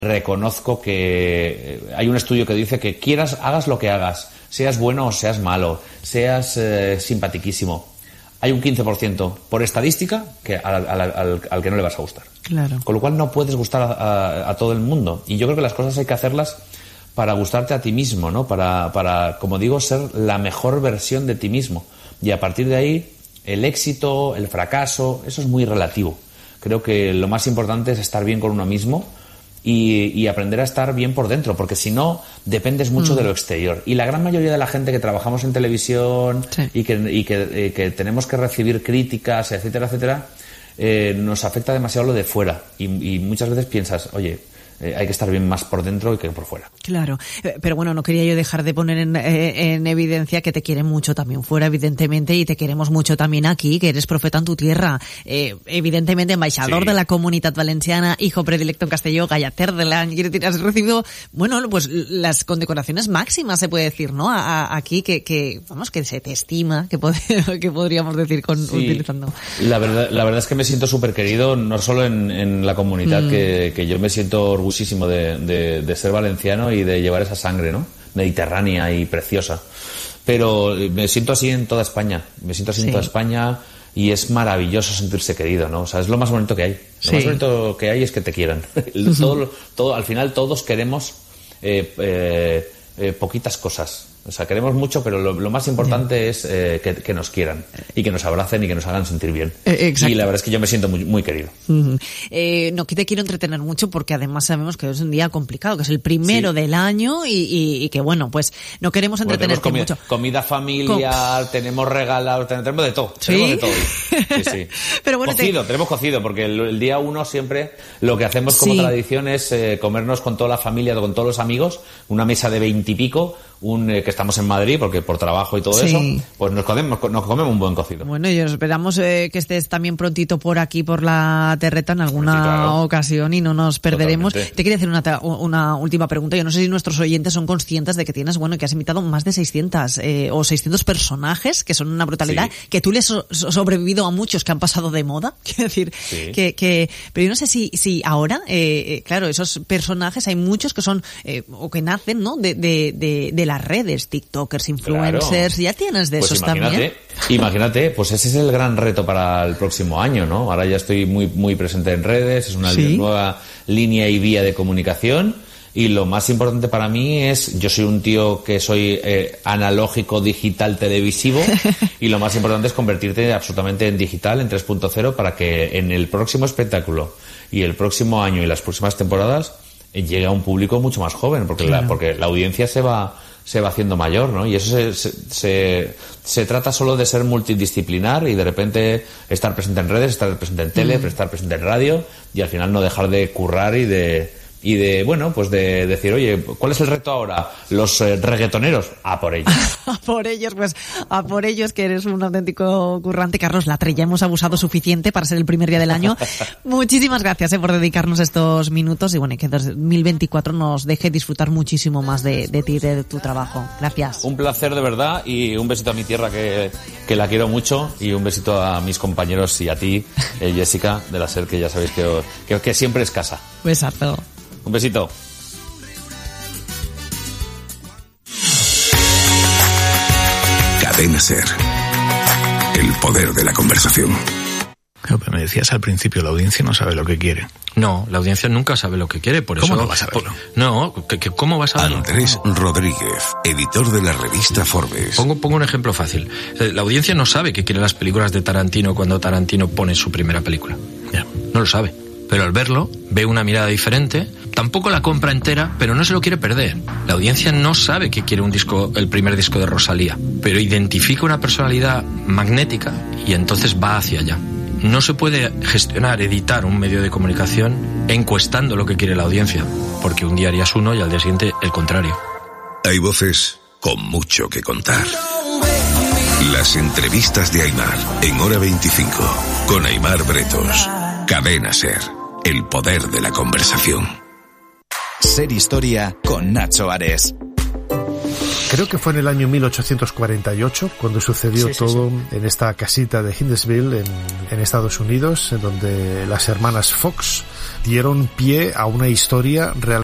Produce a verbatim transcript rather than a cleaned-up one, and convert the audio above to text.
reconozco que hay un estudio que dice que quieras, hagas lo que hagas, seas bueno o seas malo, seas eh, simpatiquísimo, hay un quince por ciento por estadística que al, al, al, al que no le vas a gustar. Claro. Con lo cual no puedes gustar a, a, a todo el mundo. Y yo creo que las cosas hay que hacerlas para gustarte a ti mismo, ¿no? Para, para, como digo, ser la mejor versión de ti mismo. Y a partir de ahí, el éxito, el fracaso, eso es muy relativo. Creo que lo más importante es estar bien con uno mismo y, y aprender a estar bien por dentro, porque si no, dependes mucho mm. de lo exterior. Y la gran mayoría de la gente que trabajamos en televisión sí. y, que, y que, eh, que tenemos que recibir críticas, etcétera, etcétera, eh, nos afecta demasiado lo de fuera. Y, y muchas veces piensas, oye, Eh, hay que estar bien más por dentro que por fuera. Claro, pero bueno, no quería yo dejar de poner en, eh, en evidencia que te quieren mucho también fuera, evidentemente, y te queremos mucho también aquí, que eres profeta en tu tierra. Eh, evidentemente, embajador sí. de la Comunitat Valenciana, hijo predilecto en Castelló, Gallater de l'any, has recibido, bueno, pues las condecoraciones máximas, se puede decir, ¿no? A, a, aquí, que, que, vamos, que se te estima, que, pod- que podríamos decir con sí. utilizando. La verdad, la verdad es que me siento súper querido, no solo en, en la comunidad, mm. que, que yo me siento orgulloso De, de, de ser valenciano y de llevar esa sangre, ¿no? Mediterránea y preciosa. Pero me siento así en toda España. Me siento así sí. en toda España y es maravilloso sentirse querido, ¿no? O sea, es lo más bonito que hay. Lo sí. más bonito que hay es que te quieran. Uh-huh. todo, todo, al final todos queremos eh, eh, eh, poquitas cosas. O sea, queremos mucho, pero lo, lo más importante yeah. es eh, que, que nos quieran y que nos abracen y que nos hagan sentir bien. Eh, y la verdad es que yo me siento muy, muy querido. Uh-huh. Eh, no que te quiero entretener mucho porque además sabemos que es un día complicado, que es el primero sí. del año y, y, y que bueno, pues no queremos entretenerte bueno, mucho. Comida familiar, Com- tenemos regalados, tenemos de todo. ¿Sí? Tenemos de todo. Sí, sí. Pero bueno, cocido, te... tenemos cocido, porque el, el día uno siempre lo que hacemos como sí. tradición es eh, comernos con toda la familia, con todos los amigos, una mesa de veintipico, un eh, que estamos en Madrid, porque por trabajo y todo sí. eso, pues nos comemos, nos comemos un buen cocido. Bueno, y esperamos eh, que estés también prontito por aquí, por la terreta, en alguna sí, claro. ocasión y no nos perderemos. Totalmente. Te quería hacer una, una última pregunta. Yo no sé si nuestros oyentes son conscientes de que tienes, bueno, que has invitado más de seiscientos eh, o seiscientos personajes, que son una brutalidad, sí. que tú les has so- sobrevivido a muchos que han pasado de moda. Quiero decir, sí. que, que, pero yo no sé si, si ahora, eh, claro, esos personajes, hay muchos que son, eh, o que nacen, ¿no? De, de, de, de las redes, TikTokers, influencers, claro. ya tienes de pues esos imagínate, también. Imagínate, pues ese es el gran reto para el próximo año, ¿no? Ahora ya estoy muy, muy presente en redes, es una ¿Sí? nueva línea y vía de comunicación. Y lo más importante para mí es, yo soy un tío que soy eh, analógico, digital, televisivo, y lo más importante es convertirte absolutamente en digital, en tres punto cero, para que en el próximo espectáculo y el próximo año y las próximas temporadas eh, llegue a un público mucho más joven, porque, claro. la, porque la audiencia se va se va haciendo mayor, ¿no? Y eso se, se, se, se trata solo de ser multidisciplinar y de repente estar presente en redes, estar presente en tele, mm. estar presente en radio y al final no dejar de currar y de... Y de, bueno, pues de decir, oye, ¿cuál es el reto ahora? Los eh, reggaetoneros, a por ellos. A por ellos, pues, a por ellos, que eres un auténtico currante. Carlos Latre, ya hemos abusado suficiente para ser el primer día del año. Muchísimas gracias eh, por dedicarnos estos minutos y bueno, y que dos mil veinticuatro nos deje disfrutar muchísimo más de, de ti, de tu trabajo. Gracias. Un placer de verdad y un besito a mi tierra que, que la quiero mucho y un besito a mis compañeros y a ti, eh, Jessica, de la SER, que ya sabéis que, que, que siempre es casa. Besazo. Un besito. Cadena SER. El poder de la conversación. Me decías al principio, la audiencia no sabe lo que quiere. No, la audiencia nunca sabe lo que quiere, por ¿Cómo eso... no vas a saberlo? No, ¿qué, qué, ¿cómo vas a saberlo? Andrés Rodríguez, editor de la revista Forbes. Pongo, pongo un ejemplo fácil. La audiencia no sabe qué quieren las películas de Tarantino cuando Tarantino pone su primera película. Ya. No lo sabe. Pero al verlo, ve una mirada diferente, tampoco la compra entera, pero no se lo quiere perder. La audiencia no sabe que quiere un disco, el primer disco de Rosalía, pero identifica una personalidad magnética y entonces va hacia allá. No se puede gestionar, editar un medio de comunicación encuestando lo que quiere la audiencia, porque un día harías uno y al día siguiente el contrario. Hay voces con mucho que contar. Las entrevistas de Aimar en Hora veinticinco, con Aimar Bretos. Cadena SER. El poder de la conversación. Ser Historia con Nacho Ares. creo que fue en el año mil ochocientos cuarenta y ocho cuando sucedió sí, sí, todo sí. en esta casita de Hindesville en, en Estados Unidos, en donde las hermanas Fox dieron pie a una historia realmente